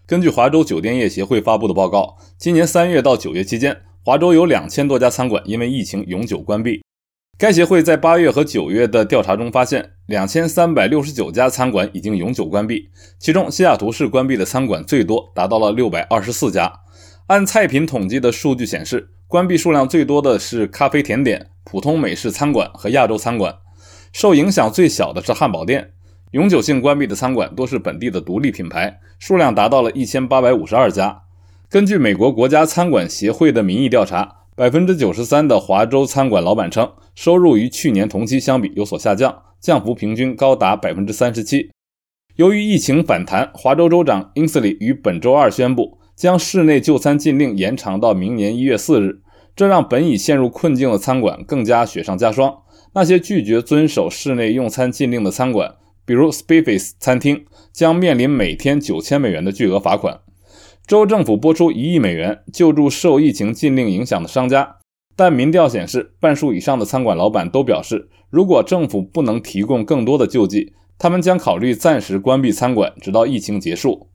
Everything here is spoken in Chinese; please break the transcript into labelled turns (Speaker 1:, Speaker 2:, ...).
Speaker 1: 根据华州酒店业协会发布的报告，今年3月到9月期间，华州有2000多家餐馆因为疫情永久关闭。该协会在8月和9月的调查中发现，2369家餐馆已经永久关闭，其中西雅图市关闭的餐馆最多，达到了624家。按菜品统计的数据显示，关闭数量最多的是咖啡甜点、普通美式餐馆和亚洲餐馆，受影响最小的是汉堡店。永久性关闭的餐馆多是本地的独立品牌，数量达到了1852家。根据美国国家餐馆协会的民意调查，93% 的华州餐馆老板称，收入与去年同期相比有所下降，降幅平均高达 37%。 由于疫情反弹，华州州长 Inslee 于本周二宣布，将室内就餐禁令延长到明年1月4日，这让本已陷入困境的餐馆更加雪上加霜。那些拒绝遵守室内用餐禁令的餐馆，比如 Spiffy's 餐厅，将面临每天9000美元的巨额罚款。州政府拨出1亿美元救助受疫情禁令影响的商家，但民调显示，半数以上的餐馆老板都表示，如果政府不能提供更多的救济，他们将考虑暂时关闭餐馆，直到疫情结束。